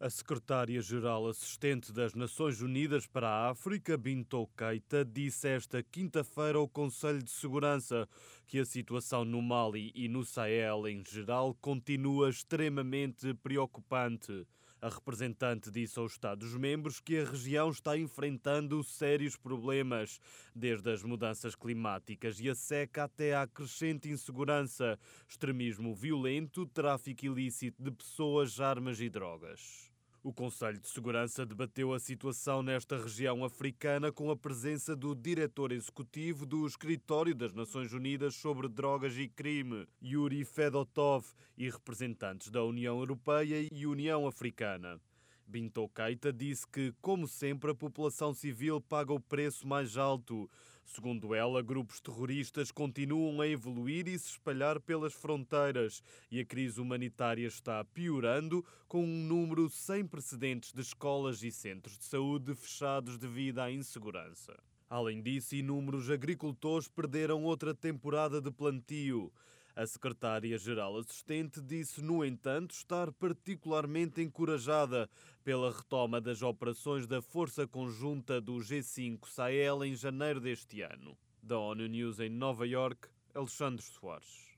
A secretária-geral assistente das Nações Unidas para a África, Bintou Keita, disse esta quinta-feira ao Conselho de Segurança que a situação no Mali e no Sahel em geral continua extremamente preocupante. A representante disse aos Estados-membros que a região está enfrentando sérios problemas, desde as mudanças climáticas e a seca até à crescente insegurança, extremismo violento, tráfico ilícito de pessoas, armas e drogas. O Conselho de Segurança debateu a situação nesta região africana com a presença do diretor executivo do Escritório das Nações Unidas sobre Drogas e Crime, Yuri Fedotov, e representantes da União Europeia e União Africana. Bintou Keita disse que, como sempre, a população civil paga o preço mais alto. Segundo ela, grupos terroristas continuam a evoluir e se espalhar pelas fronteiras e a crise humanitária está piorando, com um número sem precedentes de escolas e centros de saúde fechados devido à insegurança. Além disso, inúmeros agricultores perderam outra temporada de plantio. A secretária-geral assistente disse, no entanto, estar particularmente encorajada pela retoma das operações da Força Conjunta do G5 Sahel em janeiro deste ano. Da ONU News em Nova Iorque, Alexandre Soares.